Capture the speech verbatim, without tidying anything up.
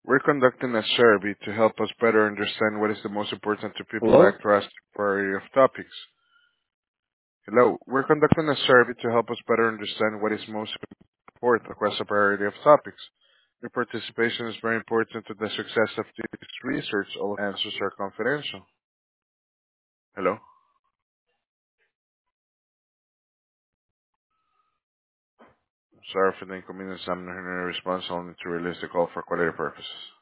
We're conducting a survey to help us better understand what is the most important to people Hello? like to ask a variety of topics. Hello, we're conducting a survey to help us better understand what is most important across a variety of topics. Your participation is very important to the success of this research. All answers are confidential. Hello? Sorry for the inconvenience. I'm not hearing a response. I'll need to release the call for quality purposes.